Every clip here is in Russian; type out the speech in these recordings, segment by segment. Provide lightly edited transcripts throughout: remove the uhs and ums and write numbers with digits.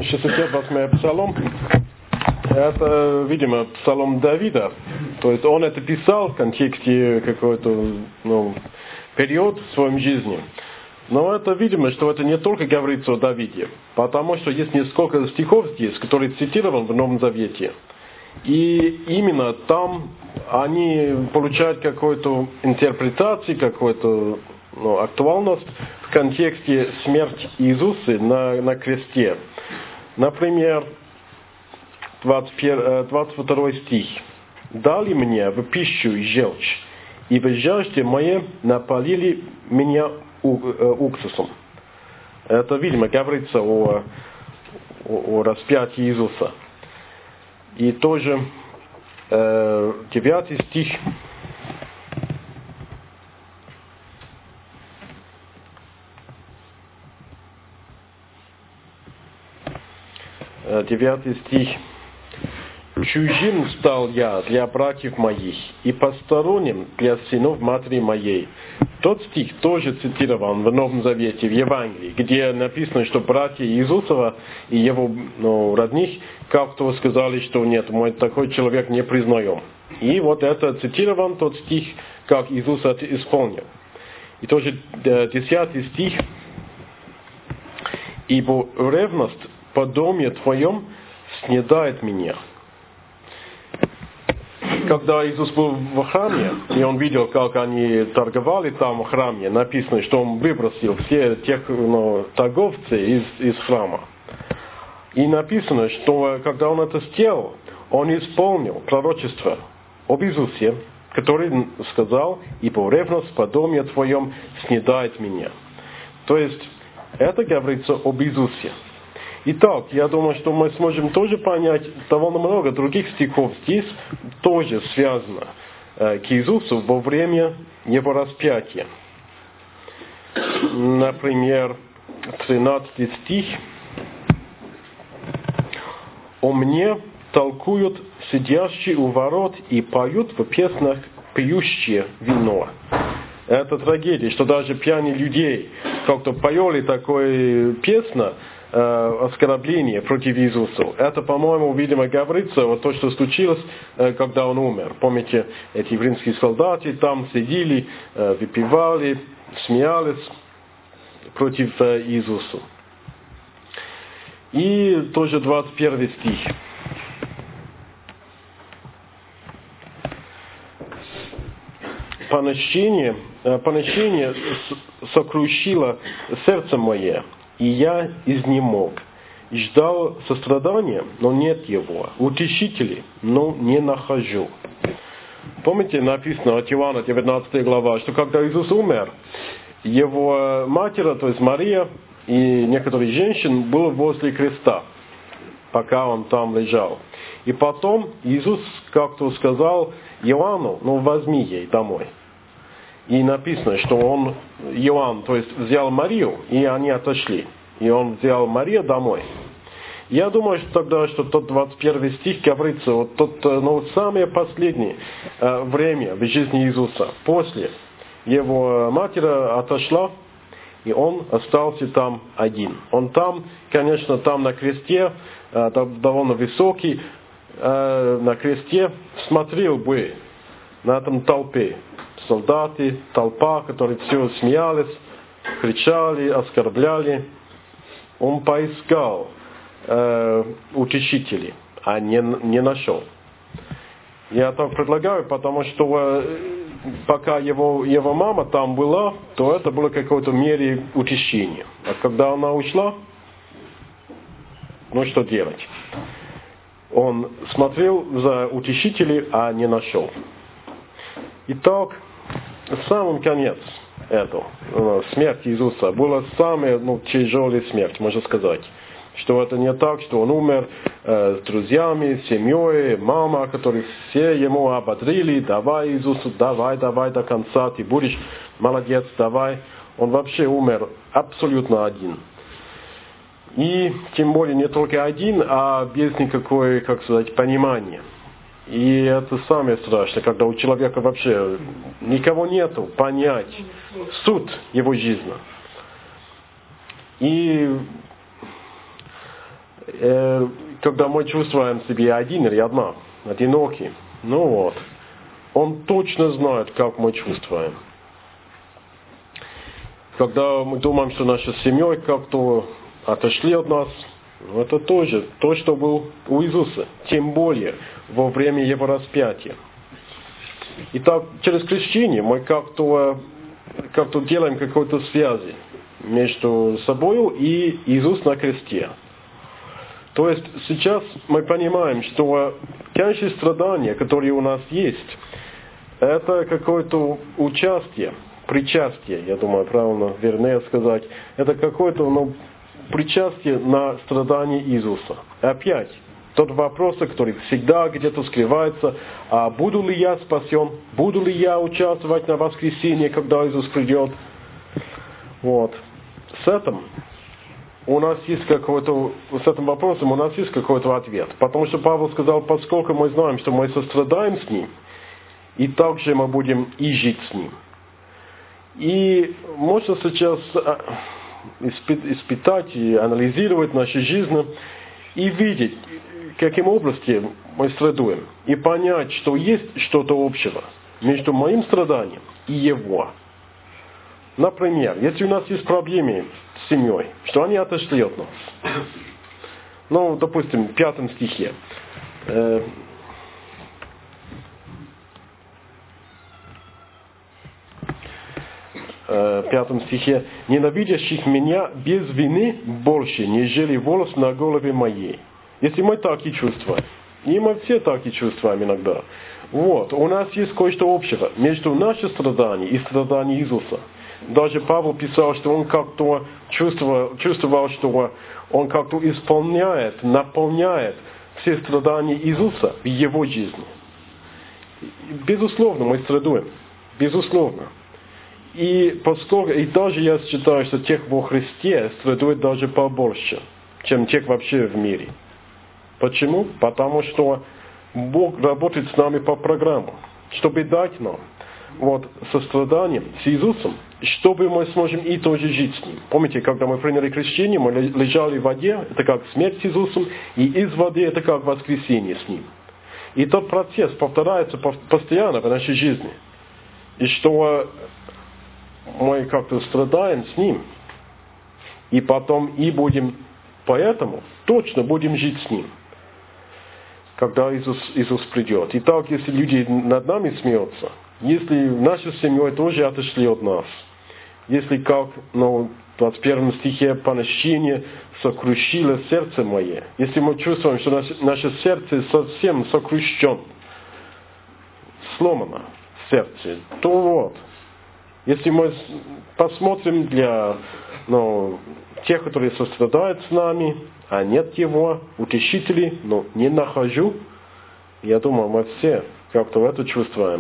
68-й псалом, это, видимо, псалом Давида. То есть он это писал в контексте какой-то период в своей жизни. Но это, видимо, что это не только говорится о Давиде, потому что есть несколько стихов здесь, которые цитированы в Новом Завете. И именно там они получают какую-то интерпретацию, какую-то актуальность в контексте смерти Иисуса на кресте. Например, 22 стих. «Дали мне в пищу желчь, и в жажде моей напалили меня уксусом». Это, видимо, говорится о распятии Иисуса. И тоже 9 стих. 9 стих. «Чужим стал я для братьев моих, и посторонним для сынов матери моей». Тот стих тоже цитирован в Новом Завете, в Евангелии, где написано, что братья Иисусова и его родных как-то сказали, что нет, мы такой человек не признаем. И вот это цитирован тот стих, как Иисус это исполнил. И тоже 10 стих. «Ибо ревность по доме твоем снедает меня». Когда Иисус был в храме, и он видел, как они торговали там в храме, написано, что он выбросил все тех торговцев из храма. И написано, что когда он это сделал, он исполнил пророчество об Иисусе, который сказал: «Ибо ревность по доме твоем снедает меня». То есть, это говорится об Иисусе. Итак, я думаю, что мы сможем тоже понять довольно много других стихов здесь, тоже связано к Иисусу во время Его распятия. Например, 13 стих. «О мне толкуют сидящие у ворот и поют в песнях пьющие вино». Это трагедия, что даже пьяные людей как-то поели такое песню, оскорбление против Иисуса. Это, по-моему, видимо, говорится вот то, что случилось, когда он умер. Помните, эти римские солдаты там сидели, выпивали, смеялись против Иисуса. И тоже 21 стих. «Поношение сокрушило сердце мое, и я изнемог. Ждал сострадания, но нет его. Утешителей, но не нахожу». Помните, написано от Иоанна, 19 глава, что когда Иисус умер, его матерь, то есть Мария, и некоторые женщины были возле креста, пока он там лежал. И потом Иисус как-то сказал Иоанну: возьми ей домой. И написано, что Иоанн, то есть взял Марию, и они отошли. И он взял Марию домой. Я думаю, что тогда, что тот 21 стих говорится, вот тот, самое последнее время в жизни Иисуса. После его матерь отошла, и он остался там один. Он там, конечно, там на кресте, довольно высокий, на кресте смотрел бы на этом толпе. Солдаты, толпа, которые все смеялись, кричали, оскорбляли. Он поискал утешителей, а не нашел. Я так предлагаю, потому что пока его мама там была, то это было в какой-то мере утешение. А когда она ушла, что делать? Он смотрел за утешителей, а не нашел. Итак, в самом конец этого, смерть Иисуса, была самая тяжелая смерть, можно сказать. Что это не так, что он умер с друзьями, семьей, мама, которые все ему ободрили: давай, Иисусу, давай до конца, ты будешь молодец, давай. Он вообще умер абсолютно один. И тем более не только один, а без никакой, понимания. И это самое страшное, когда у человека вообще никого нету понять суть его жизни. И когда мы чувствуем себя один или одна, одиноки, Он точно знает, как мы чувствуем. Когда мы думаем, что наша семья как-то отошли от нас, это тоже то, что было у Иисуса, тем более во время Его распятия. Итак, через крещение мы как-то делаем какой-то связи между собой и Иисус на кресте. То есть сейчас мы понимаем, что конечно страдания, которые у нас есть, это какое-то участие, причастие, я думаю, правильно, вернее сказать, это какое-то причастие на страдания Иисуса. Опять, тот вопрос, который всегда где-то скрывается, а буду ли я спасен, буду ли я участвовать на воскресенье, когда Иисус придет. С этим у нас есть с этим вопросом у нас есть какой-то ответ. Потому что Павел сказал, поскольку мы знаем, что мы сострадаем с Ним, и также мы будем и жить с Ним. И можно сейчас испытать и анализировать нашу жизнь и видеть, каким образом мы страдаем. И понять, что есть что-то общего между моим страданием и его. Например, если у нас есть проблемы с семьей, что они отошли от нас. Допустим, в 5 стихе. В 5 стихе. «Ненавидящих меня без вины больше, нежели волос на голове моей». Если мы так и чувствуем, и мы все так и чувствуем иногда, у нас есть кое-что общего между нашим страданием и страданием Иисуса. Даже Павел писал, что он как-то чувствовал, что он как-то исполняет, наполняет все страдания Иисуса в его жизни. Безусловно, мы страдаем. Безусловно. И даже я считаю, что тех во Христе страдают даже побольше, чем тех вообще в мире. Почему? Потому что Бог работает с нами по программам, чтобы дать нам сострадание с Иисусом, чтобы мы сможем и тоже жить с Ним. Помните, когда мы приняли крещение, мы лежали в воде, это как смерть с Иисусом, и из воды это как воскресение с Ним. И тот процесс повторяется постоянно в нашей жизни. И что мы как-то страдаем с Ним, и потом и будем, поэтому точно будем жить с Ним, когда Иисус придет. И так, если люди над нами смеются, если наша семья тоже отошли от нас, если как, в 21 стихе, поношение сокрушило сердце мое, если мы чувствуем, что наше сердце совсем сокрущено, сломано сердце, то если мы посмотрим для тех, которые сострадают с нами, а нет его, утешителей, не нахожу, я думаю, мы все как-то это чувствуем,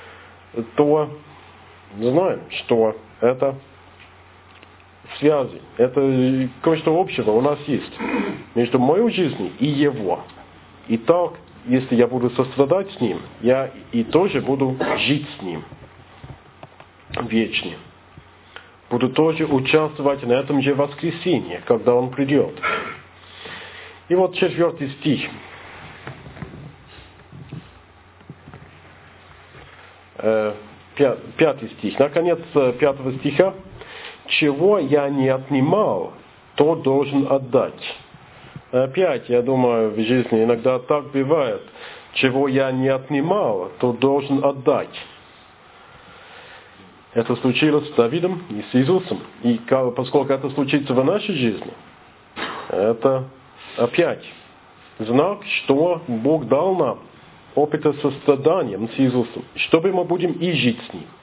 то знаем, что это связи, это кое-что общего у нас есть между моей жизнью и его. И так, если я буду сострадать с ним, я и тоже буду жить с ним вечно. Буду тоже участвовать на этом же воскресенье, когда он придет. И 4 стих. 5 стих. Наконец, 5 стиха. «Чего я не отнимал, то должен отдать». Опять, я думаю, в жизни иногда так бывает. Чего я не отнимал, то должен отдать. Это случилось с Давидом и с Иисусом. И поскольку это случится в нашей жизни, это опять знак, что Бог дал нам опыта состраданием с Иисусом, чтобы мы будем и жить с Ним.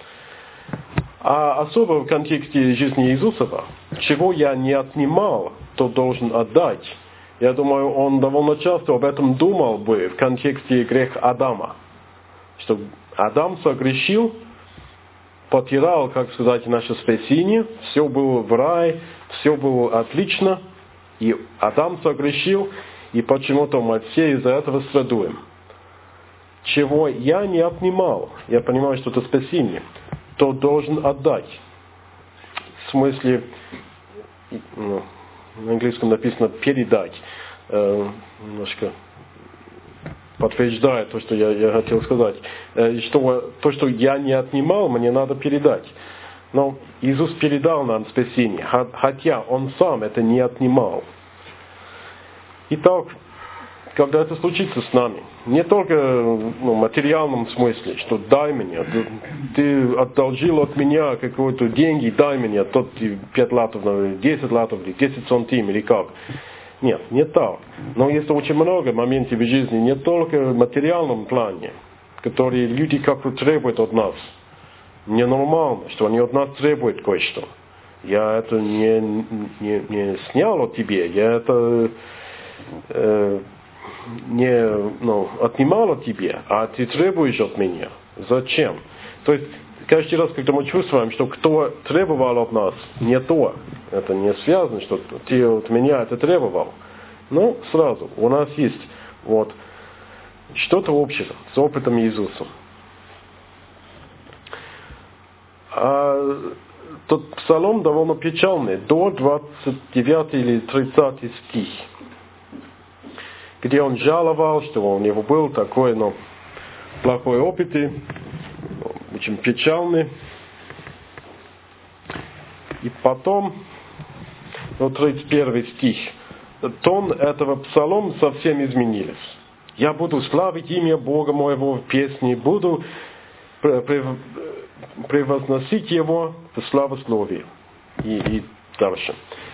А особо в контексте жизни Иисусова, чего я не отнимал, то должен отдать. Я думаю, он довольно часто об этом думал бы в контексте греха Адама. Что Адам согрешил, потерял, как сказать, наше спасение, все было в рае, все было отлично, и Адам согрешил, и почему-то мы все из-за этого страдаем. Чего я не отнимал, я понимаю, что это спасение, то должен отдать. В смысле, на английском написано передать. Немножко подтверждает то, что я хотел сказать. Что то, что я не отнимал, мне надо передать. Но Иисус передал нам спасение, хотя Он сам это не отнимал. Итак, когда это случится с нами, не только в материальном смысле, что дай мне, ты одолжил от меня какие-то деньги, дай мне тот 5 латов, 10 латов, 10 сантим или как. Нет, не так. Но есть очень много моментов в жизни, не только в материальном плане, которые люди как-то требуют от нас. Ненормально, что они от нас требуют кое-что. Я это не снял от тебя, я это не отнимал от тебя, а ты требуешь от меня. Зачем? То есть, каждый раз, когда мы чувствуем, что кто требовал от нас, не то, это не связано, что ты от меня это требовал. Но сразу, у нас есть вот что-то общее с опытом Иисуса. А тот псалом довольно печальный, до 29 или 30 стих, где он жаловал, что у него был такой, плохой опыт, очень печальный. И потом, 31 стих, тон этого псалома совсем изменился. Я буду славить имя Бога моего в песне, буду превозносить Его в славословии. И дальше.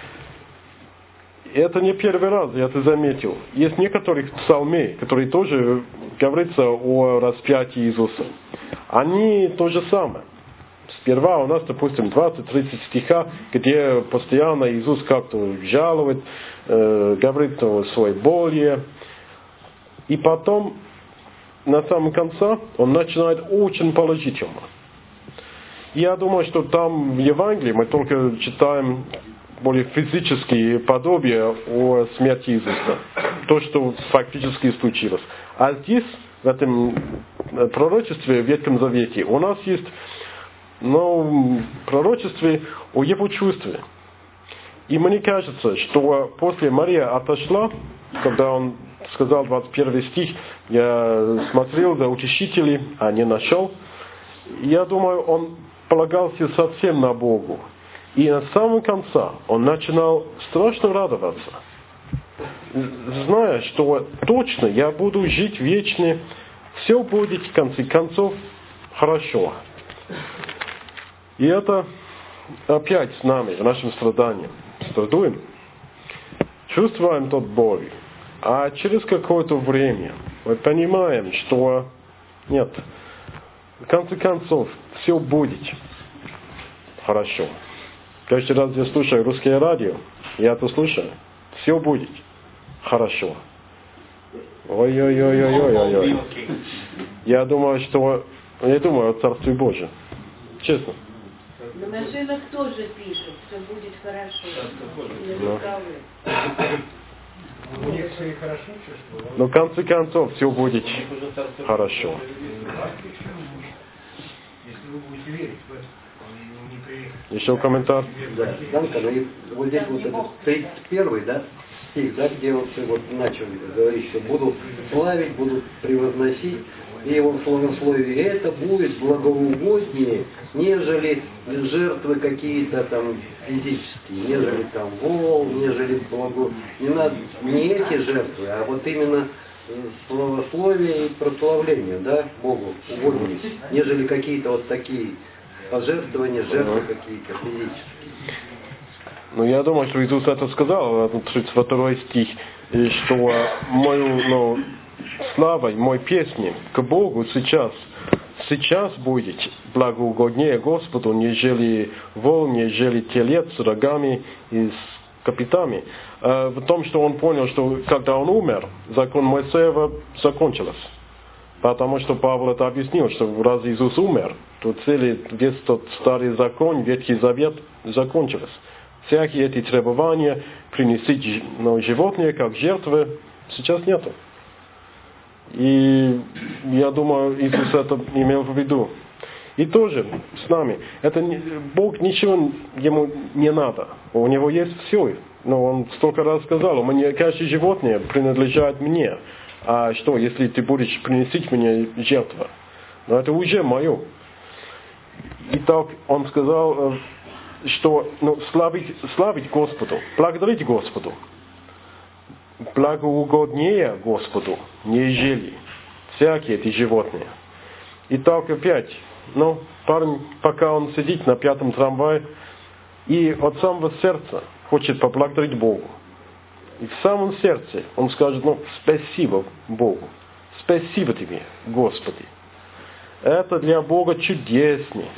Это не первый раз, я это заметил. Есть некоторые псалмы, которые тоже говорятся о распятии Иисуса. Они то же самое. Сперва у нас, допустим, 20-30 стиха, где постоянно Иисус как-то жалует, говорит о своей боли. И потом, на самом конце, он начинает очень положительно. Я думаю, что там в Евангелии мы только читаем более физические подобия о смерти Иисуса. То, что фактически случилось. А здесь, в этом пророчестве в Ветхом Завете, у нас есть пророчестве о Его чувстве. И мне кажется, что после Мария отошла, когда он сказал 21 стих, я смотрел за утешителей, а не нашел. Я думаю, он полагался совсем на Богу. И на самом конце он начинал страшно радоваться, зная, что точно я буду жить вечно, все будет в конце концов хорошо. И это опять с нами, в нашем страдании. Страдуем, чувствуем тот боль, а через какое-то время мы понимаем, что нет, в конце концов все будет хорошо. Каждый раз я слушаю русское радио, я это слушаю, все будет хорошо. Ой-ой-ой-ой-ой-ой. Я думаю о Царстве Божьем. Честно. На машинах тоже пишут, все будет хорошо. Но в конце концов все будет хорошо. Если вы будете верить в это. Еще комментарий? Да, Данка, вот здесь вот этот 31, да, стих, да, где вот начал говорить, что буду славить, буду превозносить, и его словословие, это будет благоугоднее, нежели жертвы какие-то там физические, нежели там вол, нежели не эти жертвы, а вот именно словословие и прославление, да, Богу угоднее, нежели какие-то вот такие пожертвования, жертвы какие-то физические. Я думаю, что Иисус это сказал, 32 стих, что мою славой, мой песней к Богу сейчас будет благоугоднее Господу, нежели вол, нежели телец с рогами и с копытами. В том, что он понял, что когда он умер, закон Моисеева закончился. Потому что Павел это объяснил, что раз Иисус умер, то весь тот старый закон, Ветхий Завет закончился. Всякие эти требования принести животные как жертвы сейчас нету. И я думаю, Иисус это имел в виду. И тоже с нами. Бог ничего ему не надо. У него есть все. ну, он столько раз сказал, мне каждое животное принадлежит мне. А что, если ты будешь приносить мне жертву? Но это уже мое. И так он сказал, что славить Господу, благодарить Господу, благоугоднее Господу, нежели всякие эти животные. И так опять, парень, пока он сидит на 5-м трамвае, и от самого сердца хочет поблагодарить Богу. И в самом сердце он скажет, спасибо Богу, спасибо тебе, Господи. Это для Бога чудеснее.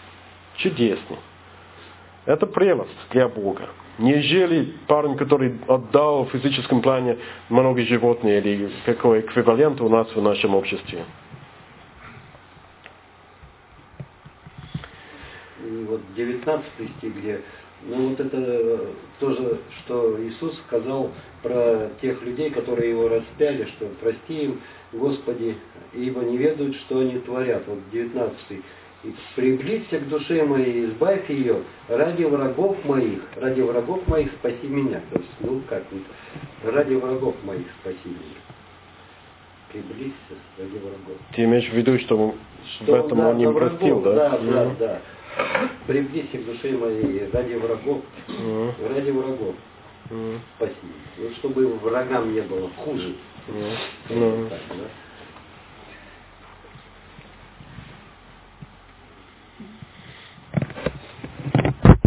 Это прелесть для Бога. Нежели парень, который отдал в физическом плане много животных, или какой эквивалент у нас в нашем обществе. И вот 19 стих, где, это тоже, что Иисус сказал про тех людей, которые его распяли, что прости им, Господи, ибо не ведают, что они творят. Вот 19. И приблизься к душе моей, избавь ее ради врагов моих спаси меня. То есть, ради врагов моих спаси меня. Приблизься ради врагов. Ты имеешь в виду, что в этом он не простил, да? Да. Приблизься к душе моей ради врагов, спаси. Чтобы врагам не было хуже. Так, да?